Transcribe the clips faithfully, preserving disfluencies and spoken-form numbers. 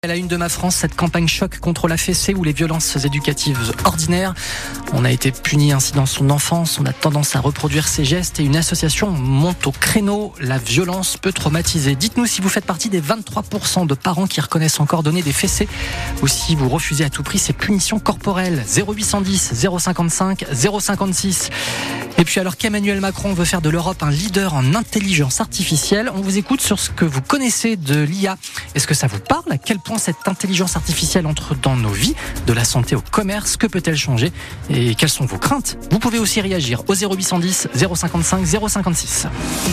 À la une de Ma France, cette campagne choc contre la fessée ou les violences éducatives ordinaires. On a été puni ainsi dans son enfance, on a tendance à reproduire ces gestes et une association monte au créneau. La violence peut traumatiser. Dites-nous si vous faites partie des vingt-trois pour cent de parents qui reconnaissent encore donner des fessées ou si vous refusez à tout prix ces punitions corporelles. zéro huit cent dix, zéro cinquante-cinq, zéro cinquante-six. Et puis alors qu'Emmanuel Macron veut faire de l'Europe un leader en intelligence artificielle, on vous écoute sur ce que vous connaissez de l'I A. Est-ce que ça vous parle ? À quel point cette intelligence artificielle entre dans nos vies, de la santé au commerce, que peut-elle changer et quelles sont vos craintes ? Vous pouvez aussi réagir au zéro huit cent dix, zéro cinquante-cinq, zéro cinquante-six.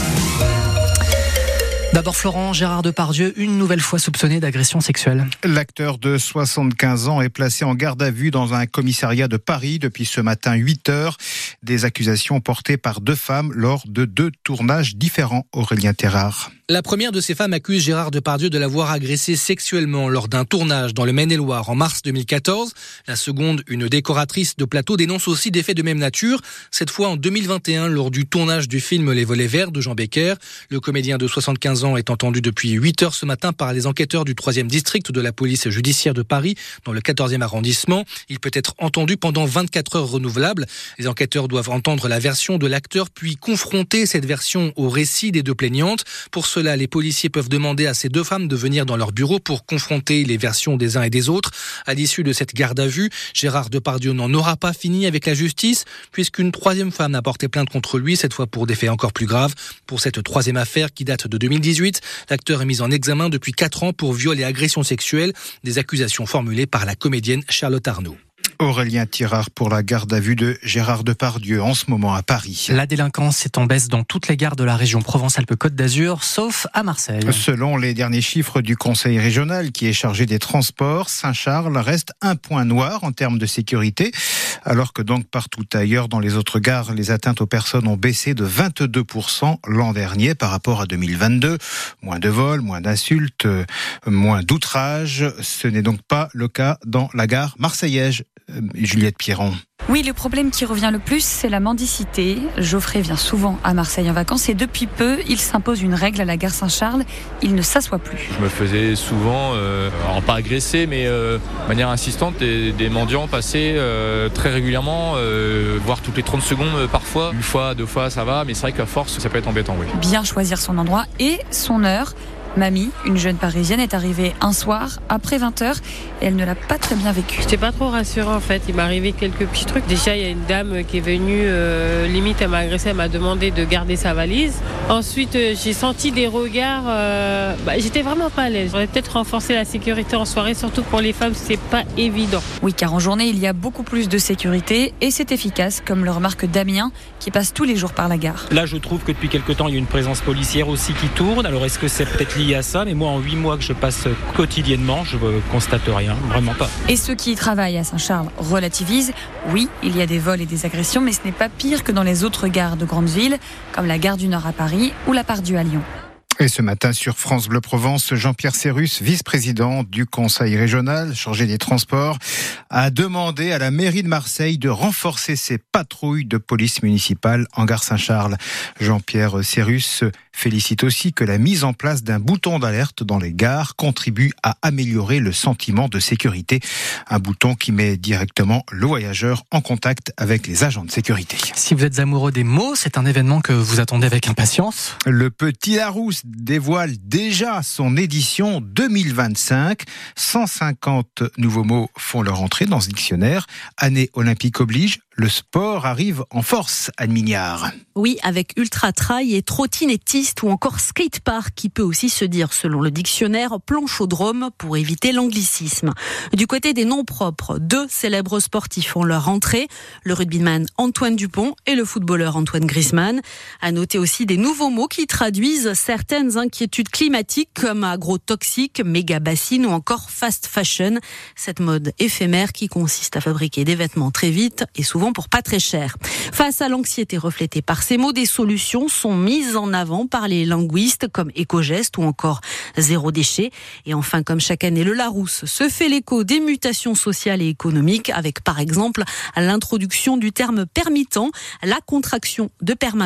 D'abord Florent, Gérard Depardieu, une nouvelle fois soupçonné d'agression sexuelle. L'acteur de soixante-quinze ans est placé en garde à vue dans un commissariat de Paris depuis ce matin huit heures. Des accusations portées par deux femmes lors de deux tournages différents. Aurélien Terrard. La première de ces femmes accuse Gérard Depardieu de l'avoir agressé sexuellement lors d'un tournage dans le Maine-et-Loire en mars deux mille quatorze. La seconde, une décoratrice de plateau, dénonce aussi des faits de même nature. Cette fois en deux mille vingt et un, lors du tournage du film Les Volets Verts de Jean Becker. Le comédien de soixante-quinze ans est entendu depuis huit heures ce matin par les enquêteurs du troisième district de la police judiciaire de Paris, dans le quatorzième arrondissement. Il peut être entendu pendant vingt-quatre heures renouvelables. Les enquêteurs doivent entendre la version de l'acteur, puis confronter cette version au récit des deux plaignantes. Pour cela, les policiers peuvent demander à ces deux femmes de venir dans leur bureau pour confronter les versions des uns et des autres. À l'issue de cette garde à vue, Gérard Depardieu n'en aura pas fini avec la justice, puisqu'une troisième femme a porté plainte contre lui, cette fois pour des faits encore plus graves. Pour cette troisième affaire qui date de deux mille dix-huit, l'acteur est mis en examen depuis quatre ans pour viol et agression sexuelle, des accusations formulées par la comédienne Charlotte Arnaud. Aurélien Tirard pour la garde à vue de Gérard Depardieu en ce moment à Paris. La délinquance est en baisse dans toutes les gares de la région Provence-Alpes-Côte d'Azur, sauf à Marseille. Selon les derniers chiffres du Conseil régional qui est chargé des transports, Saint-Charles reste un point noir en termes de sécurité, alors que donc partout ailleurs dans les autres gares, les atteintes aux personnes ont baissé de vingt-deux pour cent l'an dernier par rapport à deux mille vingt-deux. Moins de vols, moins d'insultes, moins d'outrages. Ce n'est donc pas le cas dans la gare marseillaise. Juliette Pierron. Oui, le problème qui revient le plus, c'est la mendicité. Geoffrey vient souvent à Marseille en vacances et depuis peu, il s'impose une règle à la gare Saint-Charles. Il ne s'assoit plus. Je me faisais souvent, euh, alors pas agresser, mais euh, de manière insistante, des, des mendiants passaient euh, très régulièrement, euh, voire toutes les trente secondes euh, parfois. Une fois, deux fois, ça va, mais c'est vrai qu'à force, ça peut être embêtant, oui. Bien choisir son endroit et son heure. Mamie, une jeune parisienne, est arrivée un soir après vingt heures et elle ne l'a pas très bien vécu. C'était pas trop rassurant en fait, il m'est arrivé quelques petits trucs. Déjà il y a une dame qui est venue, euh, limite elle m'a agressé, elle m'a demandé de garder sa valise. Ensuite euh, j'ai senti des regards, euh, bah, j'étais vraiment pas à l'aise. J'aurais peut-être renforcé la sécurité en soirée, surtout pour les femmes, c'est pas évident. Oui, car en journée il y a beaucoup plus de sécurité et c'est efficace, comme le remarque Damien qui passe tous les jours par la gare. Là je trouve que depuis quelque temps il y a une présence policière aussi qui tourne, alors est-ce que c'est peut-être lié à ça, mais moi en huit mois que je passe quotidiennement, je ne constate rien, vraiment pas. Et ceux qui y travaillent à Saint-Charles relativisent. Oui, il y a des vols et des agressions, mais ce n'est pas pire que dans les autres gares de grandes villes, comme la gare du Nord à Paris ou la Part-Dieu à Lyon. Et ce matin sur France Bleu Provence, Jean-Pierre Serrus, vice-président du Conseil régional chargé des transports, a demandé à la mairie de Marseille de renforcer ses patrouilles de police municipale en gare Saint-Charles. Jean-Pierre Serrus félicite aussi que la mise en place d'un bouton d'alerte dans les gares contribue à améliorer le sentiment de sécurité. Un bouton qui met directement le voyageur en contact avec les agents de sécurité. Si vous êtes amoureux des mots, c'est un événement que vous attendez avec impatience. Le Petit Larousse dévoile déjà son édition deux mille vingt-cinq. cent cinquante nouveaux mots font leur entrée dans ce dictionnaire. Année olympique oblige, le sport arrive en force, Anne Mignard. Oui, avec ultra-trail et trottinettiste ou encore skatepark qui peut aussi se dire, selon le dictionnaire, planchodrome pour éviter l'anglicisme. Du côté des noms propres, deux célèbres sportifs font leur entrée, le rugbyman Antoine Dupont et le footballeur Antoine Griezmann. À noter aussi des nouveaux mots qui traduisent certaines inquiétudes climatiques comme agrotoxique, méga bassine ou encore fast fashion. Cette mode éphémère qui consiste à fabriquer des vêtements très vite et souvent pour pas très cher. Face à l'anxiété reflétée par ces mots, des solutions sont mises en avant par les linguistes comme éco-geste ou encore zéro déchet. Et enfin, comme chaque année, le Larousse se fait l'écho des mutations sociales et économiques avec par exemple l'introduction du terme permittant, la contraction de permanent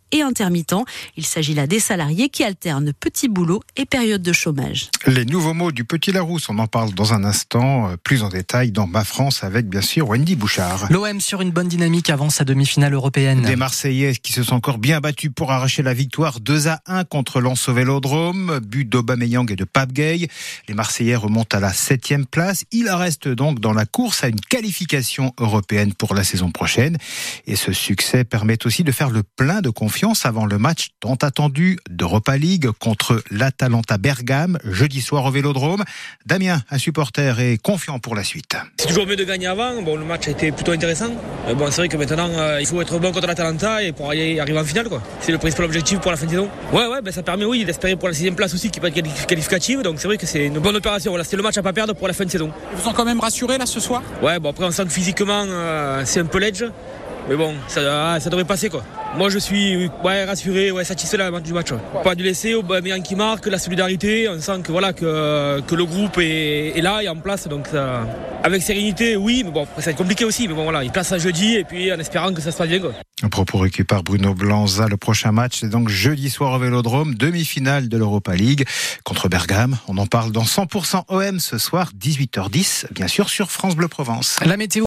et intermittents. Il s'agit là des salariés qui alternent petits boulots et période de chômage. Les nouveaux mots du Petit Larousse, on en parle dans un instant, plus en détail dans Ma France avec bien sûr Wendy Bouchard. L'O M sur une bonne dynamique avant sa demi-finale européenne. Des Marseillais qui se sont encore bien battus pour arracher la victoire deux à un contre Lens au Vélodrome, but d'Aubameyang et de Pape Gueye. Les Marseillais remontent à la septième place. Il reste donc dans la course à une qualification européenne pour la saison prochaine. Et ce succès permet aussi de faire le plein de confiance avant le match tant attendu d'Europa League contre l'Atalanta Bergame, jeudi soir au Vélodrome. Damien, un supporter, est confiant pour la suite. C'est toujours mieux de gagner avant. Bon, le match a été plutôt intéressant. Euh, bon, c'est vrai que maintenant, euh, il faut être bon contre l'Atalanta et pour aller arriver en finale, quoi. C'est le principal objectif pour la fin de saison. Ouais, ouais, ben ça permet, oui, d'espérer pour la sixième place aussi, qui peut être qualificative. Donc c'est vrai que c'est une bonne opération. Voilà, c'était le match à pas perdre pour la fin de saison. Ils vous sont quand même rassurés là ce soir ? Ouais, bon après on sent que physiquement euh, c'est un peu ledge. Mais bon, ça, ça devrait passer quoi. Moi je suis ouais, rassuré, ouais, satisfait du match. Ouais. Pas du laisser, Aubameyang qui marque, la solidarité, on sent que, voilà, que, que le groupe est, est là et en place. Donc ça, avec sérénité, oui, mais bon, ça va être compliqué aussi. Mais bon voilà, il place à jeudi et puis en espérant que ça se passe bien, quoi. Un propos recueilli par Bruno Blanza. Le prochain match, c'est donc jeudi soir au Vélodrome, demi-finale de l'Europa League contre Bergame. On en parle dans cent pour cent O M ce soir, dix-huit heures dix, bien sûr sur France Bleu Provence. La météo.